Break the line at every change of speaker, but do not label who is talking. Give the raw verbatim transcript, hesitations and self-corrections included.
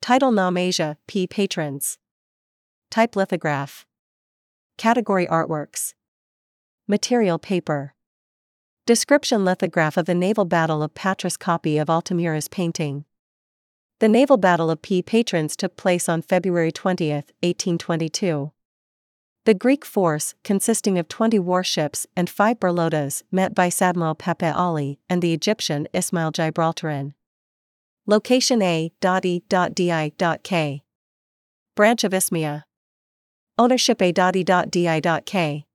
Title Nam Asia, P. Patrons. Type lithograph. Category artworks. Material paper. Description lithograph of the naval battle of Patras. Copy of Altamira's painting. The naval battle of P. Patrons took place on February twentieth, eighteen twenty-two. The Greek force, consisting of twenty warships and five berlotas, met Vice Admiral Pepe Ali and the Egyptian Ismail Gibraltarin. Location A E D K. Branch of Ismia. Ownership A E D K.